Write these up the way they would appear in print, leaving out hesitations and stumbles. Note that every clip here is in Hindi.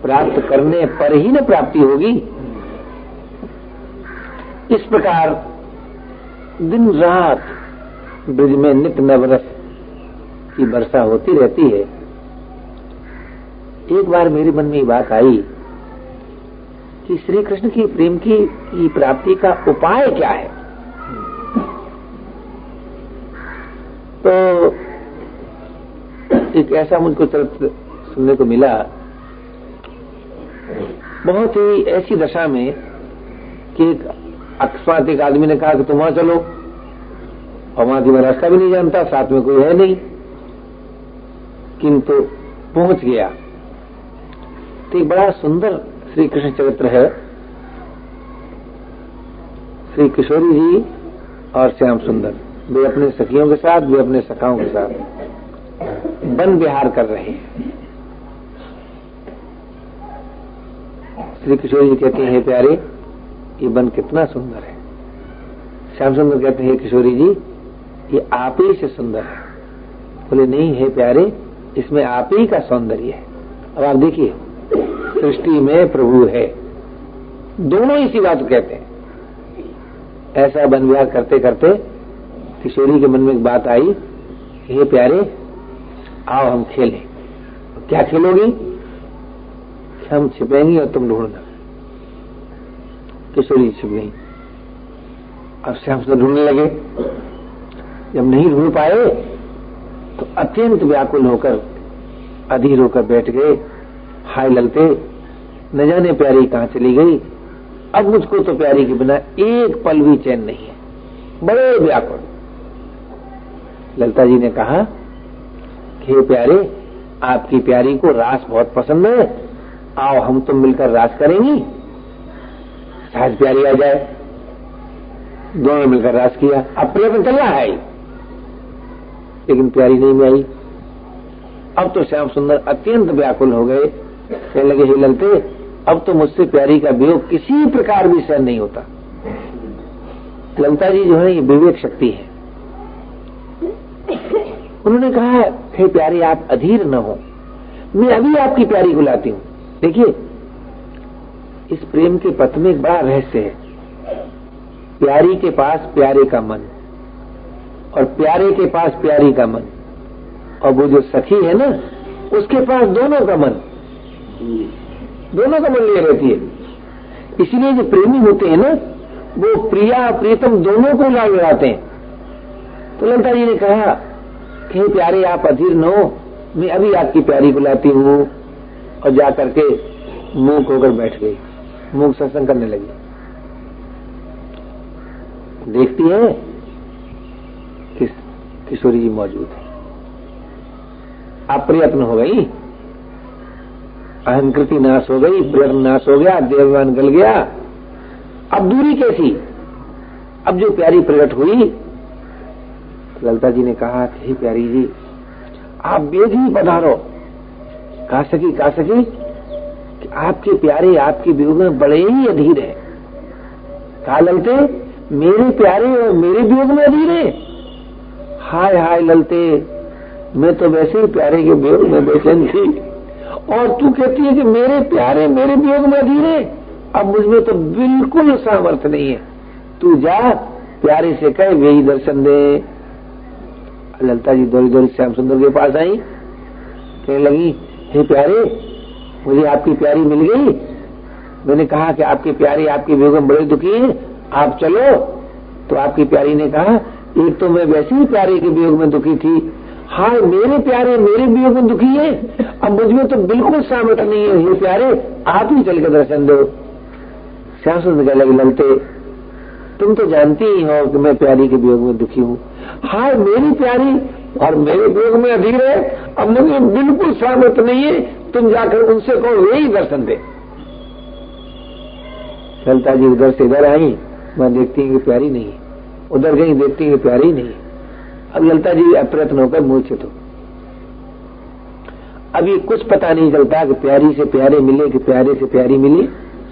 प्राप्त करने पर ही न प्राप्ति होगी। इस प्रकार दिन रात ब्रज में नित्य नवरस की वर्षा होती रहती है। एक बार मेरे मन में ये बात आई कि श्री कृष्ण की प्रेम की प्राप्ति का उपाय क्या है। तो एक ऐसा मुझको चरित्र सुनने को मिला, बहुत ही ऐसी दशा में कि अकस्मात एक आदमी ने कहा कि तुम वहां चलो, और वहां की मैं रास्ता भी नहीं जानता, साथ में कोई है नहीं, किंतु पहुंच गया। तो एक बड़ा सुंदर श्री कृष्ण चरित्र है। श्री किशोरी जी और श्याम सुंदर, वे अपने सखियों के साथ, वे अपने सखाओं के साथ वन विहार कर रहे हैं। श्री किशोरी जी कहते हैं, हे प्यारे, ये वन कितना सुंदर है। श्याम सुंदर कहते हैं, हे किशोरी जी, ये आप ही से सुंदर है। बोले नहीं हे प्यारे, इसमें आप ही का सौंदर्य है। अब आप देखिए, सृष्टि में प्रभु है, दोनों इसी बात को कहते हैं। ऐसा वन विहार करते करते किशोरी के मन में एक बात आई, हे प्यारे, आओ हम खेलें। क्या खेलोगी? हम छिपेंगी और तुम ढूंढना। किशोरी छिप गई। अब श्याम सुंदर ढूंढने लगे। जब नहीं ढूंढ पाए तो अत्यंत व्याकुल होकर अधीर होकर बैठ गए। हाय ललते, न जाने प्यारी कहां चली गई। अब मुझको तो प्यारी के बिना एक पल भी चैन नहीं है, बड़े व्याकुल। ललता जी ने कहा कि हे प्यारे, आपकी प्यारी को रास बहुत पसंद है, आओ हम तुम मिलकर रास करेंगी, शायद प्यारी आ जाए। दोनों मिलकर रास किया। अब प्रयत्न चल रहा है, लेकिन प्यारी नहीं में आई। अब तो श्याम सुंदर अत्यंत व्याकुल हो गए। कहने लगे, हे ललते, अब तो मुझसे प्यारी का वियोग किसी प्रकार भी सहन नहीं होता। ललता जी जो है ये विवेक शक्ति है। उन्होंने कहा, हे प्यारी, आप अधीर न हो, मैं अभी आपकी प्यारी को लाती हूं। देखिए, इस प्रेम के पथ में एक बड़ा रहस्य है। प्यारी के पास प्यारे का मन, और प्यारे के पास प्यारी का मन, और वो जो सखी है ना, उसके पास दोनों का मन, दोनों का मन लिए रहती है। इसीलिए जो प्रेमी होते हैं ना, वो प्रिया प्रीतम दोनों को लगाते हैं। तो ललता जी ने कहा कि हे प्यारे, आप अधीर न हो, मैं अभी आपकी प्यारी को लाती हूं। और जाकर के मूक होकर बैठ गई, मूक सत्संग करने लगी। देखती है कि किशोरी जी मौजूद है। अप्रयत्न हो गई, अहंकृति नाश हो गई, प्रयत्न नाश हो गया, देववान गल गया। अब दूरी कैसी? अब जो प्यारी प्रकट हुई, ललता जी ने कहा, हे प्यारी जी, आप बेग ही पधारो। कहा सकी कि आपके प्यारे आपके वियोग में बड़े ही अधीर है। कहा ललते, मेरे प्यारे और मेरे वियोग में अधीर है? हाय हाय ललते, मैं तो वैसे ही प्यारे के वियोग में बेचैन थी, और तू कहती है कि मेरे प्यारे मेरे वियोग में अधीर है। अब मुझमें तो बिल्कुल सामर्थ्य नहीं है। तू जा, प्यारे से कह वे ही दर्शन दे। ललता जी दौड़ी दौड़ी श्याम सुंदर के पास आई। कहने लगी, हे प्यारे, मुझे आपकी प्यारी मिल गई। मैंने कहा कि आपके प्यारे आपके वियोग में बड़े दुखी हैं, आप चलो। तो आपकी प्यारी ने कहा, एक तो मैं वैसे ही प्यारे के वियोग में दुखी थी, हाय मेरे प्यारे मेरे वियोग में दुखी है, अब मुझमें तो बिल्कुल सामर्थ्य नहीं है। हे प्यारे, आप ही चल के दर्शन दो। श्याम सुंदर कहने लगे, ललते, तुम तो जानती ही हो कि मैं प्यारी के वियोग में दुखी हूँ। हाय मेरी प्यारी और मेरे वियोग में अधीर है, अब मुझे बिल्कुल सामर्थ्य नहीं है, तुम जाकर उनसे कहो वे ही दर्शन दे। ललता जी उधर से इधर आई, मैं देखती हूँ कि प्यारी नहीं है, उधर गई, देखती हूँ कि प्यारी नहीं है। अब ललता जी अप्रयत्न होकर मूर्छित हो। अब ये कुछ पता नहीं चलता कि प्यारी से प्यारे मिले कि प्यारे से प्यारी मिली।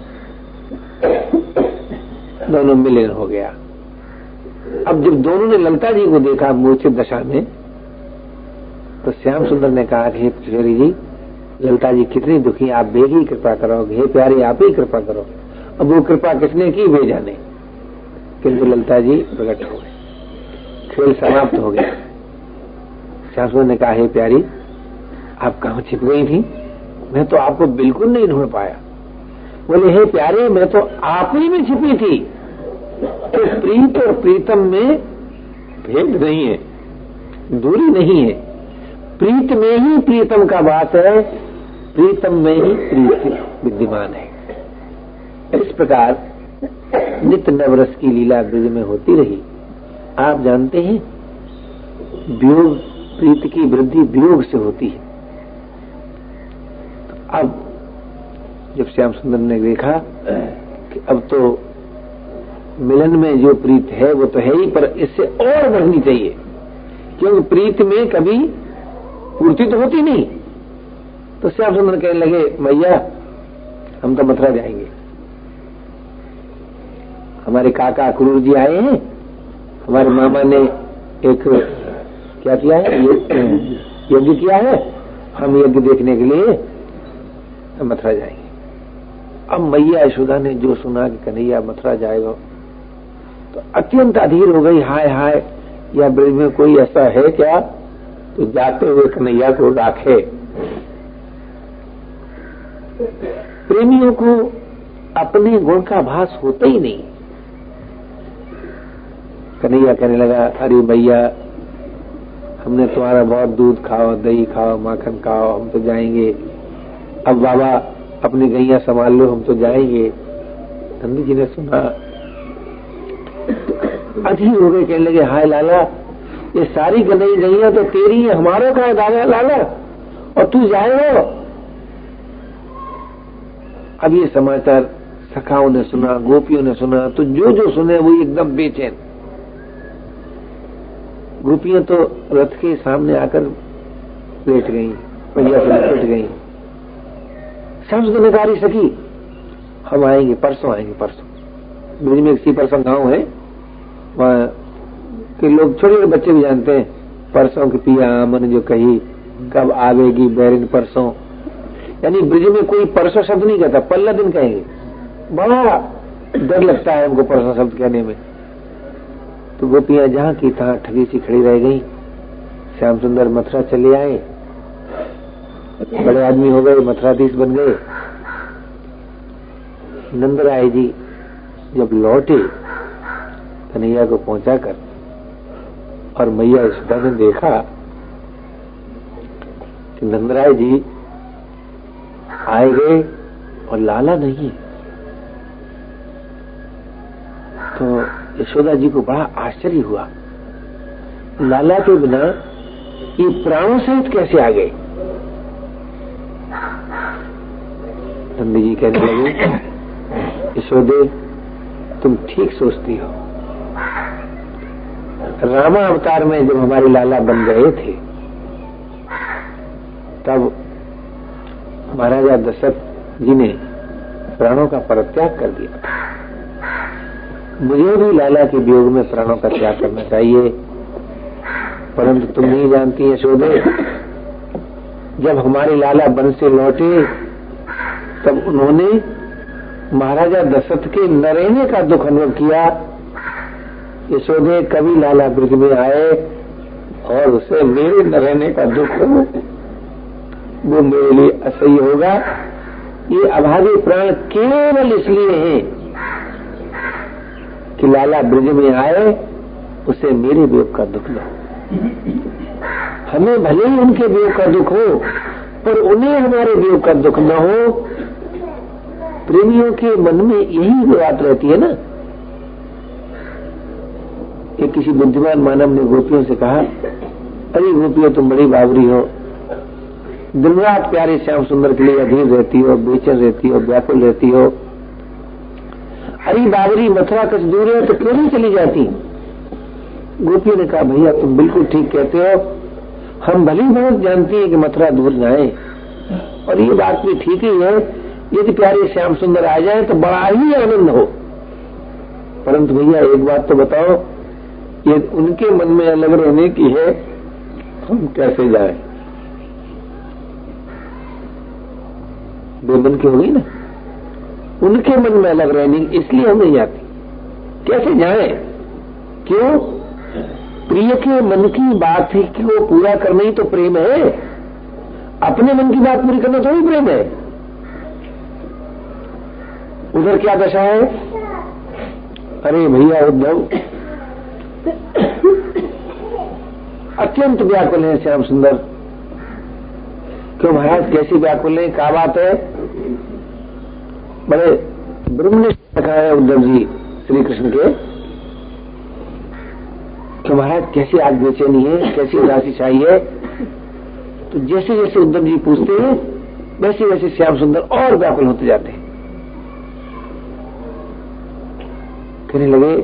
दोनों मिलन हो गया। अब जब दोनों ने ललता जी को देखा मूर्छित दशा में, तो श्याम सुंदर ने कहा कि किशोरी जी, ललिता जी कितनी दुखी, आप बेग ही कृपा करो, हे प्यारे आप ही कृपा करो। अब वो कृपा किसने की वे जाने, किंतु ललिता जी प्रकट हो गए, खेल समाप्त हो गया। श्याम सुंदर ने कहा, हे प्यारी आप कहां छिप गई थी, मैं तो आपको बिल्कुल नहीं ढूंढ पाया। बोले, हे प्यारे मैं तो आप ही में छिपी थी। तो प्रीत और प्रीतम में भेद नहीं है, दूरी नहीं है। प्रीत में ही प्रीतम का वास है, प्रीतम में ही प्रीत विद्यमान है। इस प्रकार नित्य नवरस की लीला ब्रज में होती रही। आप जानते हैं वियोग, प्रीत की वृद्धि वियोग से होती है। तो अब जब श्याम सुंदर ने देखा कि अब तो मिलन में जो प्रीत है वो तो है ही, पर इससे और बढ़नी चाहिए, क्योंकि प्रीत में कभी पूर्ति तो होती नहीं। तो श्याम सुंदर कहने लगे, मैया हम तो मथुरा जाएंगे, हमारे काका क्रूर जी आए हैं, हमारे मामा ने एक क्या किया है, यज्ञ किया है, हम यज्ञ देखने के लिए मथुरा जाएंगे। अब मैया यशोदा ने जो सुना कि कन्हैया मथुरा जाएगा तो अत्यंत अधीर हो गई। हाय हाय, या ब्रज में कोई ऐसा है क्या तो जाते हुए कन्हैया को राखे। प्रेमियों को अपने गुण का भास होता ही नहीं। कन्हैया कहने लगा, अरे भैया हमने तुम्हारा बहुत दूध खाओ, दही खाओ, माखन खाओ, हम तो जाएंगे। अब बाबा अपनी गैया संभाल लो, हम तो जाएंगे। नंदी जी ने सुना, अधीर हो गए, कहने लगे, हाय लाला ये सारी गैया तो तेरी है, हमारा का है दादा लाला, और तू जाएगा। अब ये समाचार सखाओं ने सुना, गोपियों ने सुना, तो जो जो सुने वो एकदम बेचैन। गोपियां तो रथ के सामने आकर लेट गई, भैया से लपट गई। श्याम सुंदर ने कहा, सखी हम आएंगे, परसों आएंगे, परसों। ब्रिज में एक सीपरसों गांव है, वहां के लोग छोटे छोटे बच्चे भी जानते हैं, परसों की पिया आमन जो कही, कब आवेगी बैरिन परसों। यानी ब्रिज में कोई परसों शब्द नहीं कहता, पल्ला दिन कहेंगे। बड़ा डर लगता है उनको परसों शब्द कहने में। तो गोपियां जहां की तहां ठगी सी खड़ी रह गई। श्याम सुंदर मथुरा चले आए, बड़े आदमी हो गए, मथुराधीश बन गए। नंदराय जी जब लौटे कन्हैया को पहुंचाकर, और मैया यशोदा ने देखा कि नंदराय जी आए गए और लाला नहीं। तो यशोदा जी को बड़ा आश्चर्य हुआ, लाला के बिना ये प्राणों सहित कैसे आ गए। नंदी जी कहने लगे, यशोदे तुम ठीक सोचती हो। रामा अवतार में जब हमारे लाला बन गए थे तब महाराजा दशरथ जी ने प्राणों का परित्याग कर दिया। मुझे भी लाला के वियोग में प्राणों का त्याग करना चाहिए, परंतु तुम नहीं जानती यशोदे, जब हमारे लाला वन से लौटे तब उन्होंने महाराजा दशरथ के न रहने का दुख अनुभव किया। यशोदे कभी लाला ब्रज में आए और उसे मेरे न रहने का दुख हो, वो मेरे लिए असह्य होगा। ये अभागे प्राण केवल इसलिए हैं कि लाला ब्रज में आए, उसे मेरे वियोग का दुख न हो। हमें भले ही उनके वियोग का दुख हो, पर उन्हें हमारे वियोग का दुख न हो। प्रेमियों के मन में यही बात रहती है ना। कि किसी बुद्धिमान मानव ने गोपियों से कहा, अरे गोपियों तुम बड़ी बावरी हो, दिन रात प्यारे श्याम सुंदर के लिए अधीर रहती हो, बेचैन रहती हो, व्याकुल रहती हो। अरे बावरी मथुरा कुछ दूर है तो क्यों नहीं चली जाती। गोपियों ने कहा, भैया तुम बिल्कुल ठीक कहते हो, हम भली बहुत जानती है कि मथुरा दूर जाए, और ये बात भी ठीक ही है, यदि प्यारे श्याम सुंदर आ जाए तो बड़ा ही आनंद हो। परंतु भैया एक बात तो बताओ, ये उनके मन में अलग रहने की है, हम कैसे जाएं। बेमन की हो गई ना, उनके मन में अलग रहनी, इसलिए हम नहीं जाते। कैसे जाए? क्यों? प्रिय के मन की बात है कि वो पूरा करना ही तो प्रेम है। अपने मन की बात पूरी करना थोड़ी प्रेम है। उधर क्या दशा है? अरे भैया उद्धव अत्यंत व्याकुल है श्याम सुंदर। क्यों महाराज, कैसी व्याकुल है? क्या बात है? बड़े ब्रह्म ने रखा है उद्धव जी श्री कृष्ण के। क्यों महाराज, कैसी आज बेचैनी है, कैसी उदासी चाहिए? तो जैसे जैसे उद्धव जी पूछते हैं वैसे वैसे श्याम सुंदर और व्याकुल होते जाते हैं। कहने लगे,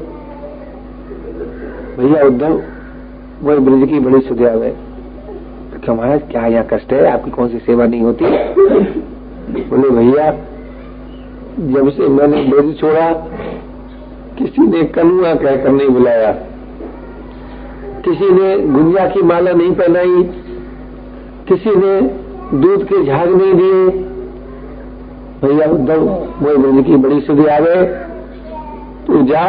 भैया उद्धव वो ब्रज की बड़ी सुधिया है। क्यों महाराज, क्या यहाँ कष्ट है? आपकी कौन सी सेवा नहीं होती? बोले भैया, जब से मैंने ब्रज छोड़ा किसी ने कलुआ कहकर नहीं बुलाया, किसी ने गुंजा की माला नहीं पहनाई, किसी ने दूध के झाग नहीं दिए। भैया उद्धव वो ब्रज की बड़ी सुधि आवे, तू जा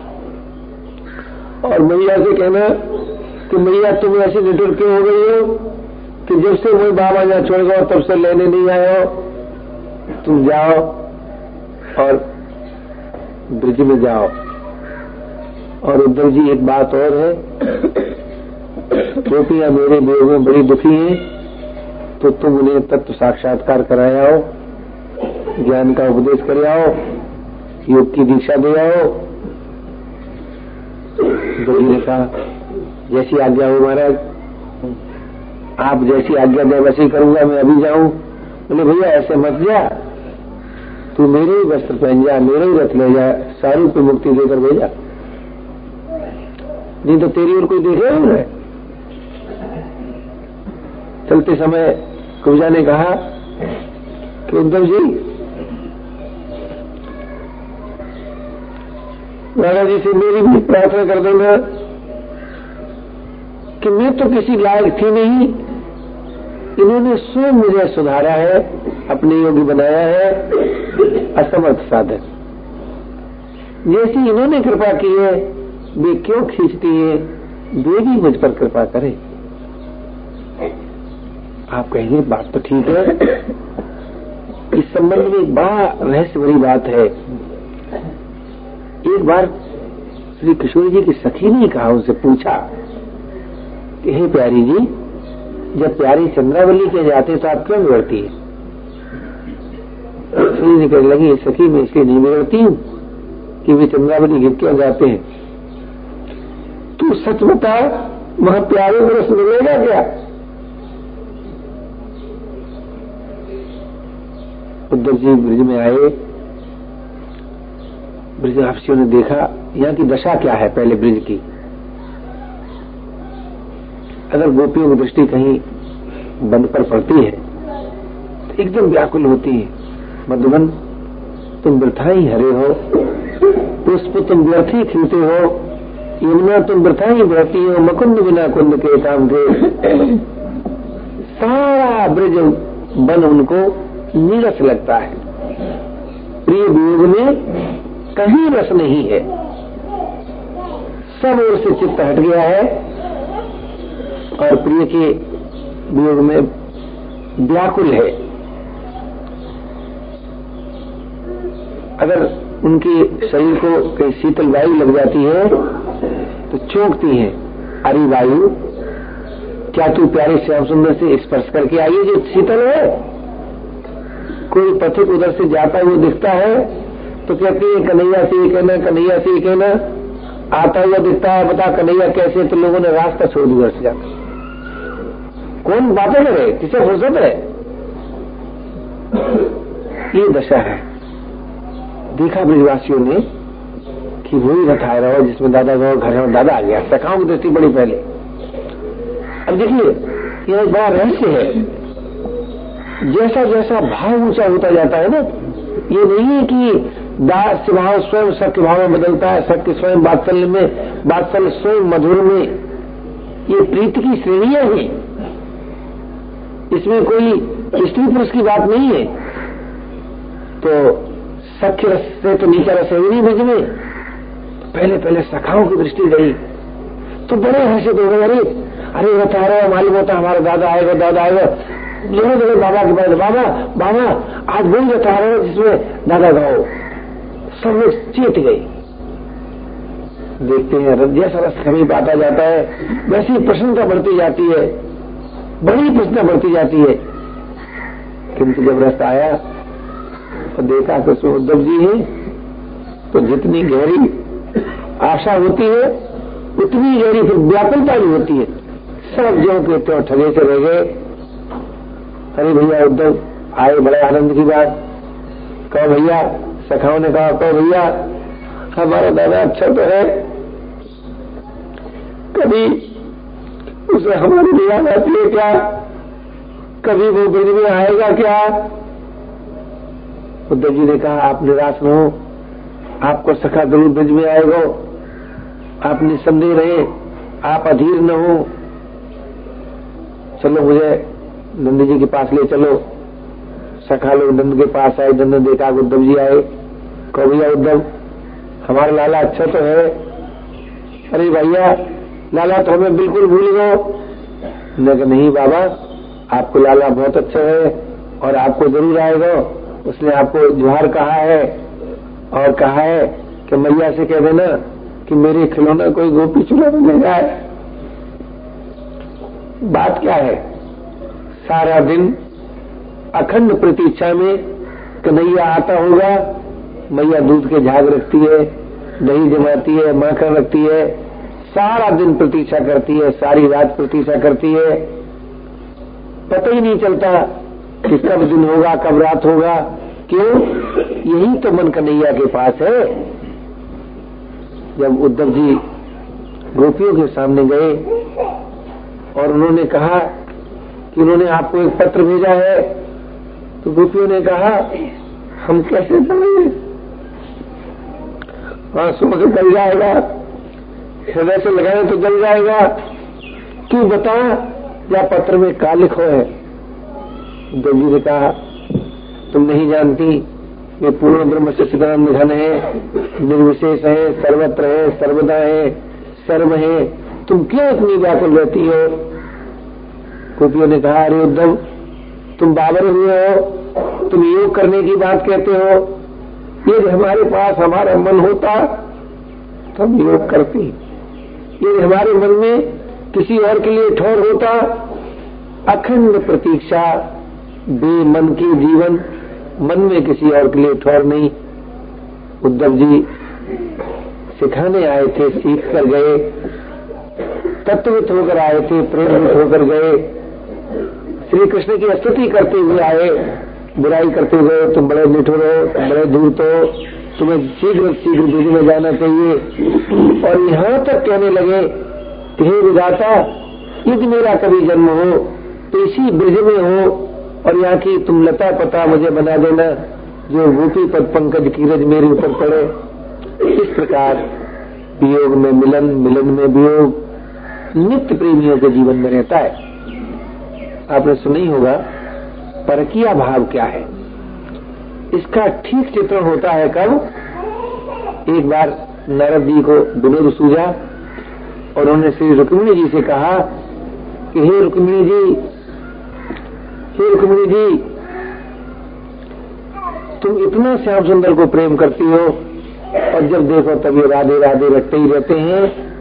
और मैया से कहना कि मैया तुम ऐसी निठुर क्यों हो गई हो कि जब से वही बाबा यहाँ छोड़ गए तब से लेने नहीं आए हो। तुम जाओ और ब्रिज में जाओ। और उद्धव जी एक बात और है, गोपियां मेरे वियोग में बड़ी दुखी हैं, तो तुम उन्हें तत्व साक्षात्कार कराए आओ, ज्ञान का उपदेश कर आओ, योग की दीक्षा दे आओ। उद्धव जी ने कहा, जैसी आज्ञा हो महाराज, आप जैसी आज्ञा दे वैसे ही करूंगा, मैं अभी जाऊं। बोले भैया ऐसे मत जा, तू मेरे ही वस्त्र पहन जा, मेरे ही रथ ले जा, सारू को मुक्ति देकर भेजा, नहीं तो तेरी ओर कोई देखे नहीं। चलते समय कुब्जा ने कहा कि उद्धव जी, राजा जी से मेरी भी प्रार्थना कर देना कि मैं तो किसी लायक थी नहीं, इन्होंने स्वयं मुझे सुधारा है, अपने योगी बनाया है, असमर्थ साधक। जैसी इन्होंने कृपा की है वे क्यों खींचती है, वे भी मुझ पर कृपा करें। आप कहेंगे बात तो ठीक है, इस संबंध में एक बड़ा रहस्य भरी बात है। एक बार श्री किशोर जी की सखी ने कहा, उनसे पूछा कि हे प्यारी जी, जब प्यारी चंद्रावली के जाते तो आप क्यों बिगड़ती है? किशोर जी कहने लगी, सखी मैं इसलिए नहीं बिगड़ती हूं कि वे चंद्रावली गिर क्यों जाते हैं। तू सच बता, वहां प्यारे को रस मिलेगा क्या? उद्धव जी ब्रिज में आए, ब्रिजवासियों ने देखा यहाँ की दशा क्या है पहले ब्रिज की। अगर गोपियों की दृष्टि कहीं बंद पर पड़ती है तो एकदम व्याकुल होती है। मधुबन तुम वृथा ही हरे हो, पुष्प तुम व्यर्थ ही खिलते हो, यमुना तुम वृथा ही बहती हो, मकुंद बिना कुंद के काम के। सारा ब्रिज बन उनको नीरस लगता है। प्रिय वियोग में कहीं रस नहीं है, सब ओर से चित्त हट गया है और प्रिय के वियोग में व्याकुल है। अगर उनके शरीर को कहीं शीतल वायु लग जाती है तो चौंकती है, अरे वायु क्या तू प्यारे श्याम सुंदर से स्पर्श करके आई है जो शीतल है? कोई पथिक उधर से जाता हुआ दिखता है तो कहती है कन्हैया से ये कहना, कन्हैया से ये कहना। आता हुआ दिखता है, बता कन्हैया कैसे, तो लोगों ने रास्ता छोड़ दिया से जाकर। कौन बातें करे, किसे फुर्सत है? ये दशा है। देखा ब्रिजवासियों ने कि वही रथ आ रहा हो जिसमें दादा गौ घर में दादा आ गया। सखाओं की दृष्टि बड़ी पहले। अब देखिए यह एक बड़ा रहस्य है। जैसा जैसा भाव ऊंचा होता जाता है ना, ये नहीं है कि दास भाव स्वयं सत्य भाव में बदलता है, सत्य स्वयं वात्सल्य में, वात्सल्य स्वयं मधुर में। ये प्रीति की श्रेणियां हैं, इसमें कोई स्त्री पुरुष की बात नहीं है। तो सख्य रस से तो नीचा रस है ही नहीं ब्रज में। पहले पहले सखाओं की दृष्टि गई तो बड़े हर्षित हो गए। अरे बता रहा मालूम होता हमारा दादा आएगा, दादा आएगा। जोड़े जोड़े बाबा के पास, बाबा बाबा आज वही बता रहे हो जिसमें दादा गाओ। सब लोग चेत गए। देखते हैं जैसा रस समीप आता जाता है वैसी प्रसन्नता बढ़ती जाती है, बड़ी प्रसन्नता बढ़ती जाती है। किंतु जब रस आया तो देखा कि उसमें उद्धव जी है, तो जितनी गहरी आशा होती है उतनी गहरी फिर व्याकुलता भी होती है। सब जो के त्यों ठगे से रह गए। अरे भैया उद्धव आए, बड़े आनंद की बात। कहो भैया, सखाओं ने कहा कहो भैया हमारा दादा अच्छा तो है, कभी उसे हमारी भी याद आती है क्या? कभी वो ब्रज में आएगा क्या? उद्धव जी ने कहा आप निराश न हो, आपको सखा जरूर ब्रज में आएगा। आप निसंदेह रहे, आप अधीर न हो। चलो मुझे नंद जी के पास ले चलो। सखा लोग नंद के पास आए। नंद ने देखा उद्धव जी आए। कहो भैया उद्धव हमारा लाला अच्छा तो है। अरे भैया लाला तो हमें बिल्कुल भूल गए। मैं नहीं बाबा, आपको लाला बहुत अच्छा है और आपको जरूर आएगा। उसने आपको जुहार कहा है और कहा है कि मैया से कह देना कि मेरे खिलौना कोई गोपी चूल्हा में ले जाए। बात क्या है, सारा दिन अखंड प्रतीक्षा में कन्हैया आता होगा। मैया दूध के झाग रखती है, दही जमाती है, माखन रखती है, सारा दिन प्रतीक्षा करती है, सारी रात प्रतीक्षा करती है। पता ही नहीं चलता कि कब दिन होगा कब रात होगा। क्यों? यही तो मन कन्हैया के पास है। जब उद्धव जी गोपियों के सामने गए और उन्होंने कहा कि उन्होंने आपको एक पत्र भेजा है, तो गोपियों ने कहा हम कैसे पढ़ेंगे, आंसुओं से जल जाएगा, हृदय से लगाए तो जल जाएगा। तू बता या पत्र में क्या लिखो है? उद्धव जी ने कहा तुम नहीं जानती, ये पूर्ण ब्रह्म सच्चिदानंद निधन है, निर्विशेष है, सर्वत्र है, सर्वदा है, सर्व है। तुम क्यों इतनी व्याकुल रहती हो? गोपियों ने कहा अरे उद्धव तुम बाबर हुए हो, तुम योग करने की बात कहते हो। यदि हमारे पास हमारा मन होता तो हम योग करती। यदि हमारे मन में किसी और के लिए ठौर होता, अखंड प्रतीक्षा, बेमन की जीवन, मन में किसी और के लिए ठौर नहीं। उद्धव जी सिखाने आए थे, सीख कर गए, तत्वित होकर आए थे, प्रेरित होकर गए, श्री कृष्ण की स्तुति करते हुए आए, बुराई करते हुए तुम बड़े निठुर हो, तुम बड़े धूर्त हो, तुम्हें शीघ्र शीघ्र ब्रज में जाना चाहिए। और यहां तक कहने लगे कि हे विधाता, यदि मेरा कभी जन्म हो तो इसी ब्रज में हो और यहाँ की तुम लता पता मुझे बना देना, जो गोपी पद पंकज की रज मेरे ऊपर पड़े। इस प्रकार वियोग में मिलन, मिलन में वियोग नित्य प्रेमियों के जीवन में रहता है। आपने सुना ही होगा परकीया भाव क्या है। इसका ठीक चित्रण होता है कब? एक बार नारद जी को विनोद सूझा और उन्होंने श्री रुक्मिणी जी से कहा कि हे रुक्मिणी जी, हे रुक्मिणी जी, तुम इतना श्याम सुंदर को प्रेम करती हो और जब देखो तब ये राधे राधे रटते ही रहते हैं।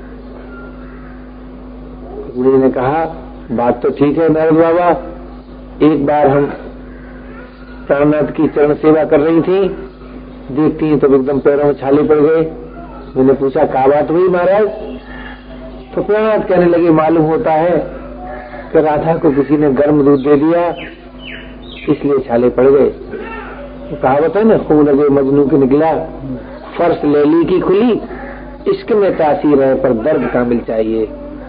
रुक्मिणी ने कहा बात तो ठीक है नारद बाबा, एक बार हम प्राणनाथ की चरण सेवा कर रही थी, देखती हैं तो एकदम पैरों में छाले पड़ गए। मैंने पूछा क्या बात हुई महाराज? तो प्राणनाथ कहने लगे मालूम होता है कि राधा को किसी ने गर्म दूध दे दिया, इसलिए छाले पड़ गए। तो कहावत है ना, खून लगे मजनू के निकला, फर्श लैली की खुली, इश्क में तासीर है पर दर्द कामिल चाहिए।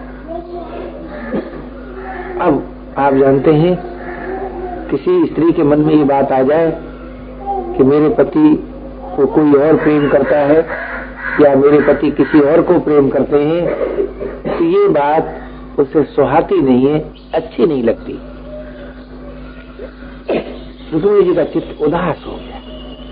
अब आप जानते हैं किसी स्त्री के मन में ये बात आ जाए कि मेरे पति को कोई और प्रेम करता है या मेरे पति किसी और को प्रेम करते हैं, तो ये बात उसे सुहाती नहीं है, अच्छी नहीं लगती। रुक्मिणी जी का चित्त उदास हो गया।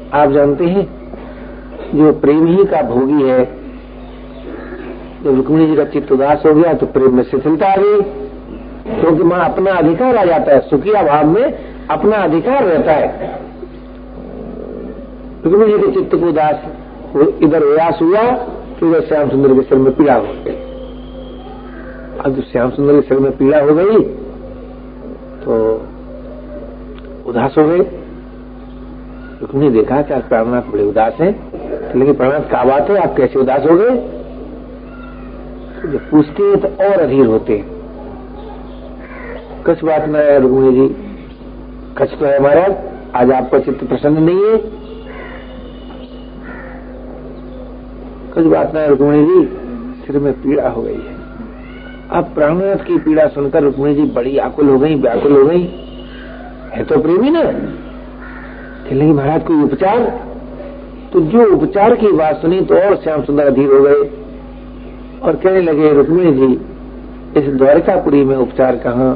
आप जानते हैं जो प्रेम ही का भोगी है, जब रुक्मिणी जी का चित्त उदास हो गया तो प्रेम में शिथिलता आ गई, क्योंकि मां अपना अधिकार आ जाता है, सुखिया भाव में अपना अधिकार रहता है। रुक्मिणी जी के चित्त को उदास इधर उदास हुआ तो इधर श्याम सुंदर के सिर में पीड़ा हो गई। अब जब श्याम सुंदर के सिर में पीड़ा हो गई तो उदास हो गई। रुक्मिणी देखा कि आज प्राणनाथ बड़े उदास हैं, लेकिन प्राणनाथ क्या बात है, आप कैसे उदास हो गए? तो जब पूछते हैं तो और अधीर होते हैं। कुछ बात न है रुक्मिणी जी, कछ तो है महाराज, आज आपका चित्त प्रसन्न नहीं है। कुछ बात न है रुक्मिणी जी, सिर में पीड़ा हो गई है। अब प्राणनाथ की पीड़ा सुनकर रुक्मिणी जी बड़ी आकुल हो गई, व्याकुल हो गई। है तो प्रेमी ना, कहने महाराज कोई उपचार? तो जो उपचार की बात सुनी तो और श्याम सुंदर अधीर हो गए और कहने लगे रुक्मिणी जी, इस द्वारकापुरी में उपचार कहाँ?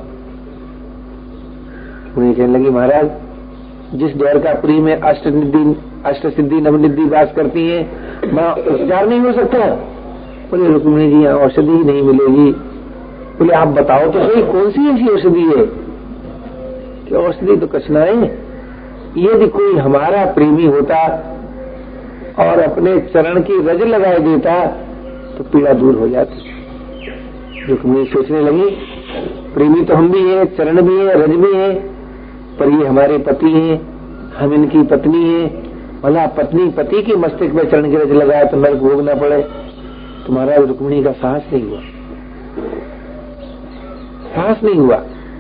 उन्हें कहने लगी महाराज, जिस द्वारकापुरी में अष्ट सिद्धि नवनिधि वास करती है, वहां उपचार नहीं हो सकता? बोले रुक्मिणी जी यहाँ औषधि ही नहीं मिलेगी। बोले आप बताओ तो सही, कौन सी ऐसी औषधि है? कि औषधि तो कुछ ना है, यदि कोई हमारा प्रेमी होता और अपने चरण की रज लगाए देता तो पीड़ा दूर हो जाती। रुक्मिणी सोचने लगी, प्रेमी तो हम भी हैं, चरण भी हैं, रज भी हैं, पर ये हमारे पति हैं, हम इनकी पत्नी हैं। भला पत्नी पति की मस्तिष्क में चरण की रज लगाए तो नरक भोगना पड़े। तुम्हारा रुक्मिणी का साहस नहीं हुआ, साहस नहीं हुआ।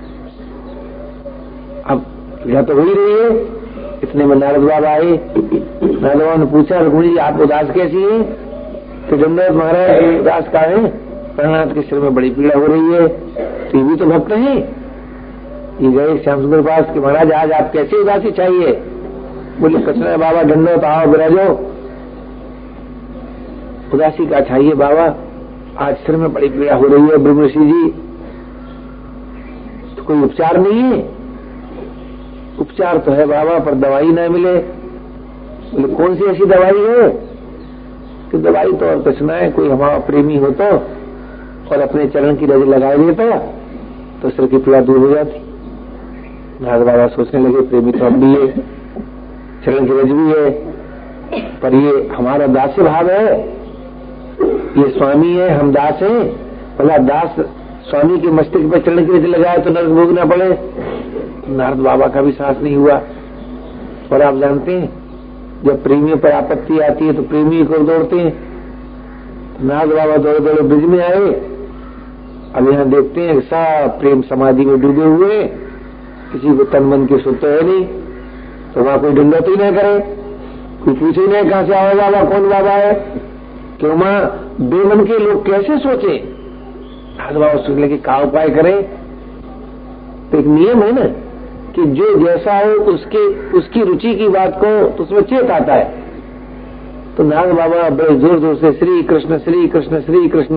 अब पीड़ा तो हो ही रही है। इतने में नारद बाबा आए। नारद बाबा ने पूछा रुक्मिणी जी आप उदास कैसी हैं? तो दंडवत महाराज उदास का है, प्राणनाथ के सिर में बड़ी पीड़ा हो रही है। तो ये भी तो भक्त हैं। ये गए श्याम सुंदर पास कि महाराज आज आप कैसी उदासी चाहिए? बोले कृष्ण बाबा दंडवत आओ विराजो। उदासी का चाहिए बाबा, आज सिर में बड़ी पीड़ा हो रही है ब्रह्म ऋषि जी। तो कोई उपचार नहीं है? उपचार तो है बाबा, पर दवाई न मिले। बोले कौन सी ऐसी दवाई है? कि दवाई तो और कुछ ना है, कोई हमारा प्रेमी हो तो और अपने चरण की रज लगाए देता तो सिर की पीड़ा दूर हो जाती। नारद बाबा सोचने लगे प्रेमी तो अब भी है, चरण की रज भी है, पर ये हमारा दास्य भाव है, ये स्वामी है, हम दास हैं। भला दास स्वामी के मस्तिष्क पर चरण की रज लगाए तो नरक भोगना पड़े। नारद बाबा का भी साहस नहीं हुआ। और आप जानते हैं जब प्रेमियों पर आपत्ति आती है तो प्रेमी को दौड़ते हैं। नारद बाबा दौड़े दौड़े ब्रिज में आए। अब यहाँ देखते हैं सब प्रेम समाधि में डूबे हुए, किसी को तन मन की सुध तो है नहीं। तो वहां कोई दंडवत ही नहीं करे, कोई पूछे नहीं कहां से आओ बाबा, कौन बाबा है? क्यों मां बेमन के लोग कैसे सोचे? नारद बाबा सोचने लगे क्या उपाय करें? तो एक नियम है ना कि जो जैसा हो उसकी रुचि की बात को तो उसमें चेत आता है। तो नारद बाबा बड़े जोर जोर से श्री कृष्ण श्री कृष्ण श्री कृष्ण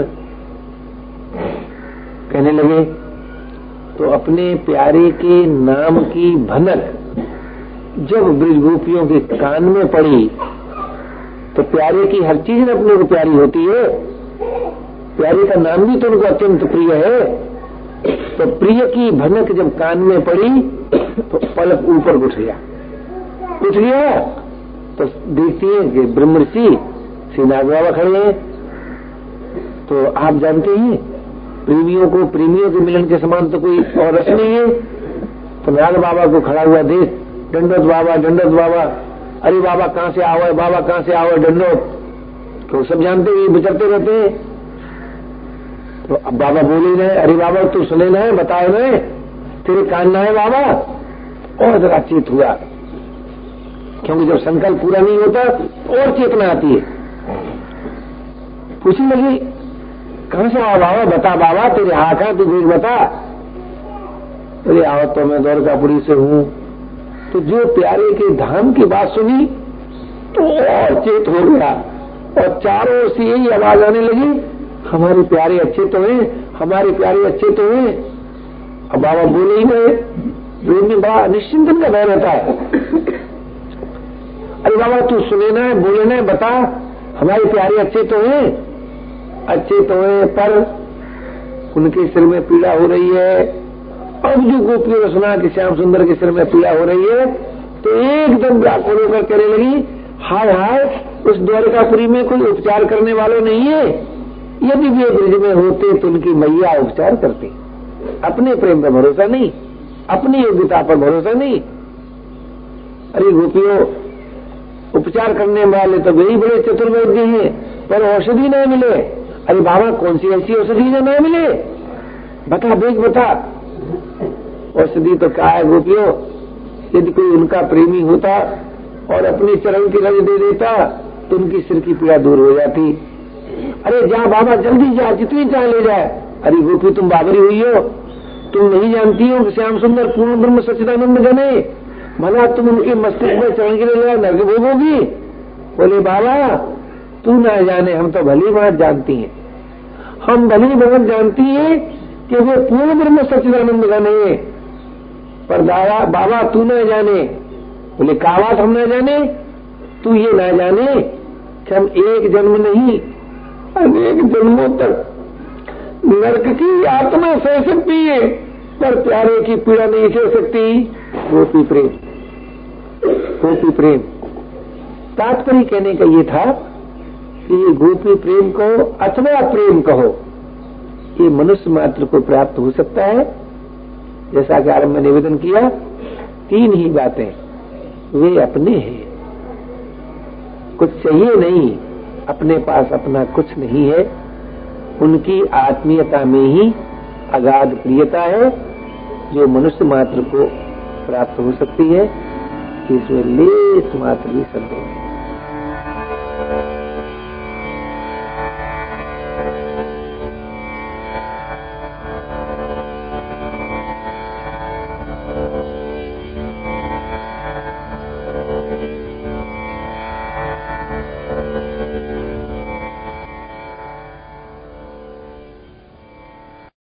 कहने लगे। तो अपने प्यारे के नाम की भनक जब ब्रज गोपियों के कान में पड़ी तो प्यारे की हर चीज अपने को प्यारी होती है। प्यारे का नाम भी तो उनको अत्यंत प्रिय है। तो प्रिय की भनक जब कान में पड़ी तो पलक ऊपर उठ गया तो देखती है कि ब्रह्म ऋषि श्री नारद बाबा खड़े हैं। तो आप जानते हैं प्रेमियों के मिलन के समान तो कोई और रस नहीं है। तो नारद बाबा को खड़ा हुआ देख, दंडवत बाबा, अरे बाबा कहां से आओ, बाबा कहां से आओ, दंडवत। तो सब जानते हैं विचरते रहते हैं। तो अब बाबा बोले रहे, अरे बाबा तू सुने ना, बताए ना, तेरे कान ना है बाबा। और जरा चेत हुआ, क्योंकि जब संकल्प पूरा नहीं होता और चेतना आती है। पूछने लगी कहां से आओ बाबा, बता बाबा, तेरे हाथ है, तू देख बता। अरे आओ तो मैं द्वारकापुरी से हूं। तो जो प्यारे के धाम की बात सुनी तो और चेत हो गया और चारों ओर से यही आवाज आने लगी, हमारे प्यारे अच्छे तो हैं, हमारे प्यारे अच्छे तो हैं। अब बाबा बोले ही गए, रोज में बड़ा निश्चिंतन का भय रहता है। अरे बाबा तू सुने ना, बोले ना, बता हमारे प्यारे अच्छे तो हैं, अच्छे तो हैं, पर उनके सिर में पीड़ा हो रही है। अब जो गोपियों ने सुना कि श्याम सुंदर के सिर में पीड़ा हो रही है तो एकदम व्याकुल होकर कहने लगी, हाय हाय, उस द्वारकापुरी में कोई उपचार करने वाले नहीं है। यदि वे ब्रज में होते तो उनकी मैया उपचार करती। अपने प्रेम पर भरोसा नहीं, अपनी योग्यता पर भरोसा नहीं। अरे गोपियों, उपचार करने वाले तो वही बड़े चतुर्वैद्य हैं, पर औषधि नहीं मिले। अरे बाबा कौन सी ऐसी औषधि जो नहीं मिले, बता देख बता। औषधि तो क्या है गोपियों, यदि कोई उनका प्रेमी होता और अपने चरण की रज दे देता तो उनकी सिर की पीड़ा दूर हो जाती। अरे जा बाबा जल्दी जा, जितनी चाह ले जाए। अरे गोपी तुम बाबरी हुई हो, तुम नहीं जानती हो कि श्याम सुंदर पूर्ण ब्रह्म सच्चिदानंद जने, भला तुम उनके मस्तिष्क में चरण के लिए नर्क भोगोगी। बोले बाबा तू ना जाने, हम तो भली बात जानती हैं, हम भली बात जानती हैं कि वे पूर्ण ब्रह्म सच्चिदानंद जने, पर बाबा तू ना जाने। बोले क्या बात हम ना जाने? तू ये ना जाने कि हम एक जन्म नहीं अनेक जन्मों तक नरक की यातना सह सकती है, पर प्यारे की पीड़ा नहीं सह सकती। गोपी प्रेम, गोपी प्रेम। तात्पर्य कहने का ये था कि ये गोपी प्रेम को अथवा प्रेम कहो, ये मनुष्य मात्र को प्राप्त हो सकता है। जैसा कि आरंभ में निवेदन किया, तीन ही बातें, वे अपने हैं, कुछ चाहिए नहीं, अपने पास अपना कुछ नहीं है, उनकी आत्मीयता में ही अगाध प्रियता है जो मनुष्य मात्र को प्राप्त हो सकती है, इसमें लेस मात्र भी संदेह है।